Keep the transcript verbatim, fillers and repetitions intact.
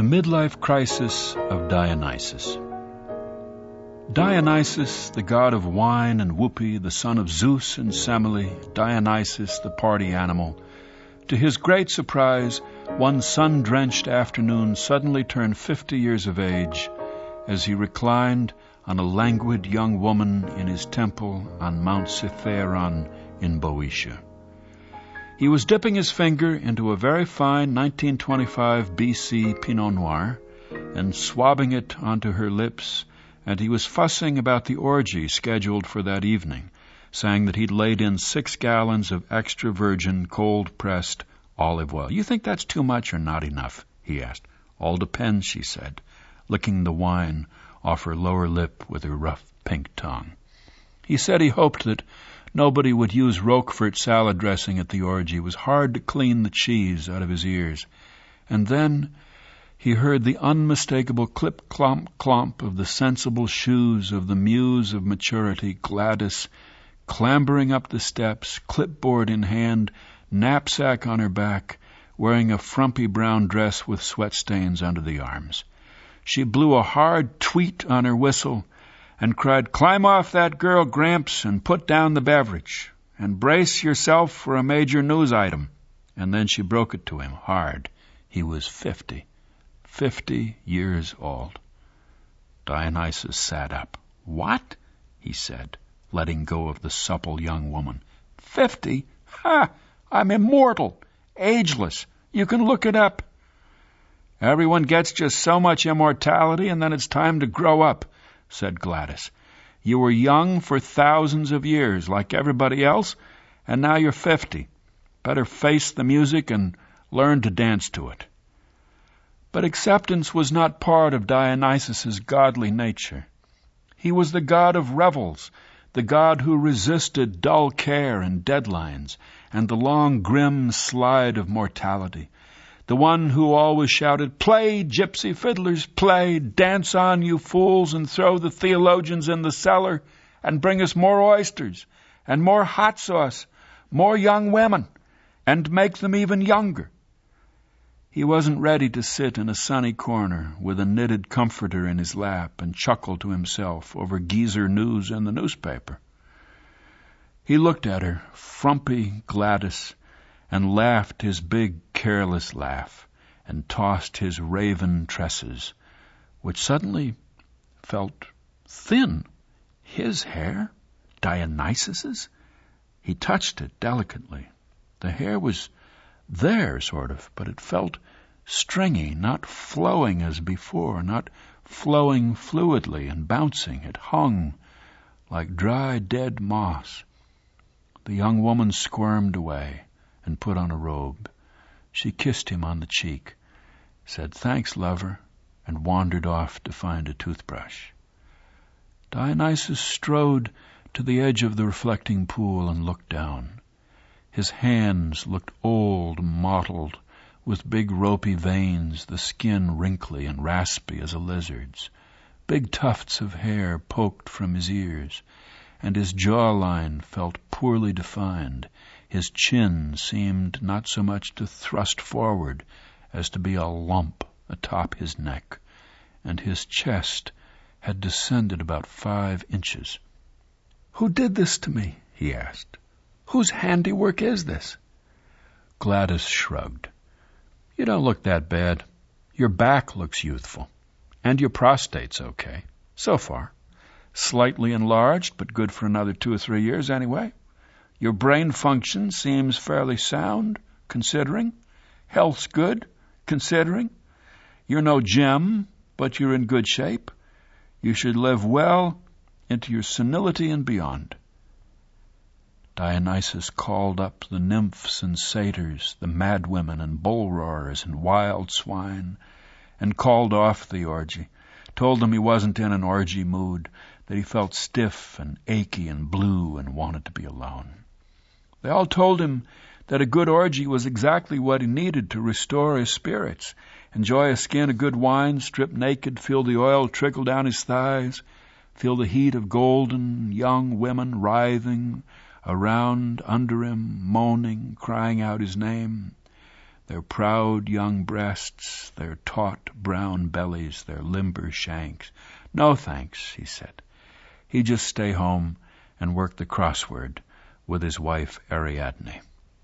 The Midlife Crisis of Dionysus. Dionysus, the god of wine and whoopee, the son of Zeus and Semele, Dionysus, the party animal, to his great surprise, one sun-drenched afternoon suddenly turned fifty years of age as he reclined on a languid young woman in his temple on Mount Cithæron in Boeotia. He was dipping his finger into a very fine nineteen twenty-five B C Pinot Noir and swabbing it onto her lips, and he was fussing about the orgy scheduled for that evening, saying that he'd laid in six gallons of extra virgin cold-pressed olive oil. "You think that's too much or not enough?" he asked. "All depends," she said, licking the wine off her lower lip with her rough pink tongue. He said he hoped that nobody would use Roquefort salad dressing at the orgy. It was hard to clean the cheese out of his ears. And then he heard the unmistakable clip-clomp-clomp of the sensible shoes of the muse of maturity, Gladys, clambering up the steps, clipboard in hand, knapsack on her back, wearing a frumpy brown dress with sweat stains under the arms. She blew a hard tweet on her whistle and cried, "Climb off that girl, Gramps, and put down the beverage, and brace yourself for a major news item." And then she broke it to him hard. He was fifty. Fifty years old. Dionysus sat up. "What?" he said, letting go of the supple young woman. "Fifty? Ha! I'm immortal, ageless. You can look it up. Everyone gets just so much immortality, and then it's time to grow up," said Gladys. "You were young for thousands of years, like everybody else, and now you're fifty. Better face the music and learn to dance to it." But acceptance was not part of Dionysus's godly nature. He was the god of revels, the god who resisted dull care and deadlines, and the long grim slide of mortality, the one who always shouted, "Play, gypsy fiddlers, play! Dance on, you fools, and throw the theologians in the cellar, and bring us more oysters, and more hot sauce, more young women, and make them even younger." He wasn't ready to sit in a sunny corner with a knitted comforter in his lap and chuckle to himself over geezer news in the newspaper. He looked at her, frumpy Gladys, and laughed his big, careless laugh, and tossed his raven tresses, which suddenly felt thin. His hair? Dionysus's? He touched it delicately. The hair was there, sort of, but it felt stringy, not flowing as before, not flowing fluidly and bouncing. It hung like dry, dead moss. The young woman squirmed away and put on a robe. She kissed him on the cheek, said, "Thanks, lover," and wandered off to find a toothbrush. Dionysus strode to the edge of the reflecting pool and looked down. His hands looked old, mottled, with big ropey veins, the skin wrinkly and raspy as a lizard's. Big tufts of hair poked from his ears, and his jawline felt poorly defined. His chin seemed not so much to thrust forward as to be a lump atop his neck, and his chest had descended about five inches. "Who did this to me?" he asked. "Whose handiwork is this?" Gladys shrugged. "You don't look that bad. Your back looks youthful. And your prostate's okay. So far. Slightly enlarged, but good for another two or three years anyway. Your brain function seems fairly sound, considering. Health's good, considering. You're no gem, but you're in good shape. You should live well into your senility and beyond." Dionysus called up the nymphs and satyrs, the madwomen and bull-roarers and wild swine, and called off the orgy, told them he wasn't in an orgy mood, that he felt stiff and achy and blue and wanted to be alone. They all told him that a good orgy was exactly what he needed to restore his spirits, enjoy a skin of good wine, strip naked, feel the oil trickle down his thighs, feel the heat of golden young women writhing around under him, moaning, crying out his name. their proud young breasts, their taut brown bellies, their limber shanks. No thanks, he said. He'd just stay home and work the crossword with his wife Ariadne.